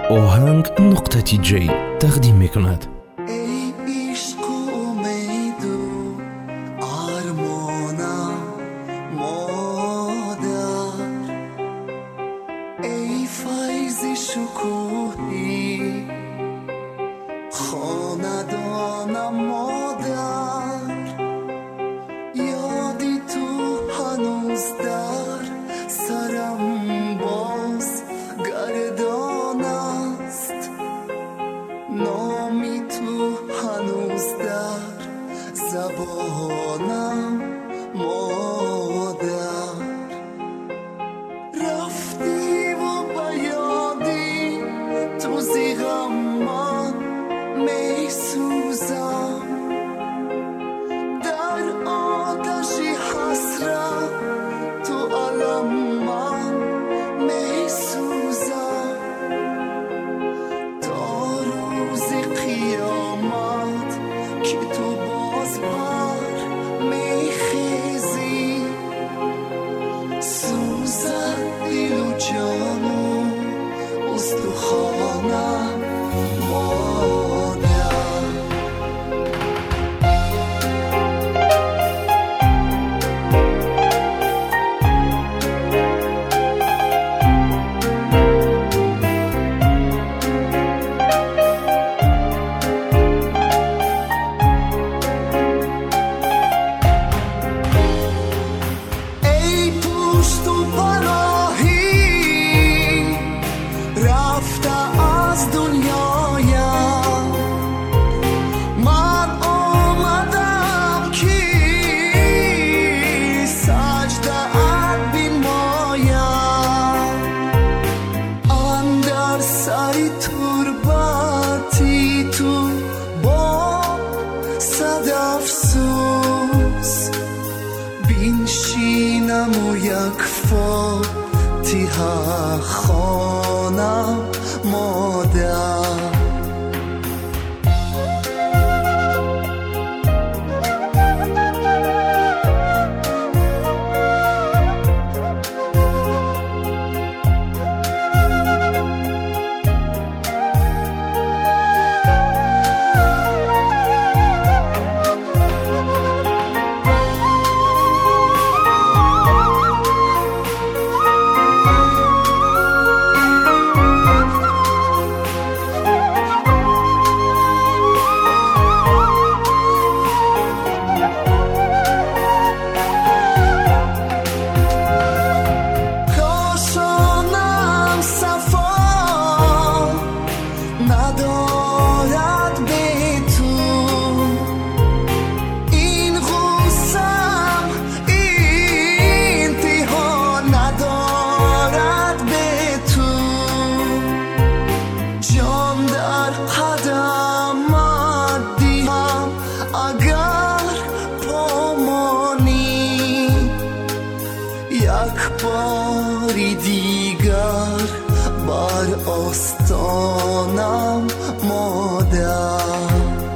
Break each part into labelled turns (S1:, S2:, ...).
S1: آهنگ نقطه تی جی تقدیم میکند.
S2: ای عشق و امید و آرمانم مادر، ای فیض شکوهی خاندانم مادر، یادی تو هنوز در سرم باز گردان است، نامی تو هنوز در زبانم مادر، رفتی و بیادی تو زیغم من می سوزم، در آتشی حسرت تو علم من می سوزم، تا روزی قیامت که تو باز بر می خیزی، سوزد دل و جان و استخوانم مادر. سری تربتی تو با صد افسوس بینشینم و یک فاتحه خوانم مادر. ندارد به تو این غصم انتها، ندارد به تو جان در قدمت دیم اگر پامانی، یک باری دیگر بر آستانم مادر.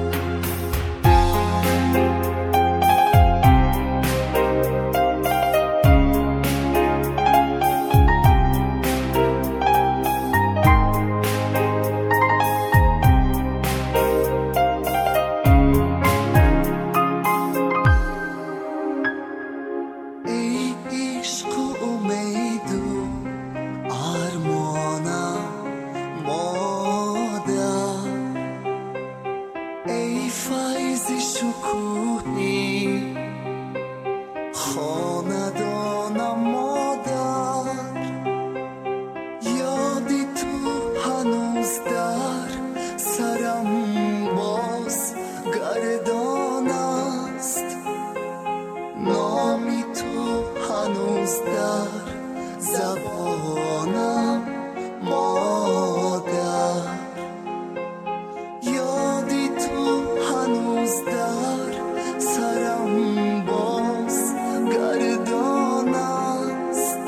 S2: ای عشق و امید و آرمانم مادر، ای فیض شکوهی خاندانم مادر، یادی تو هنوز در سرم باز گردان است، نامی تو هنوز در زبانم مادر، یادی تو هنوز در سرم باز گردان است،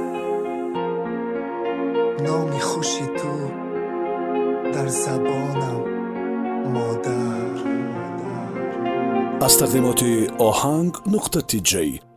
S2: نامی خوشی تو در زبانم مادر.
S1: از تقدیمات آهنگ نقطه تی جی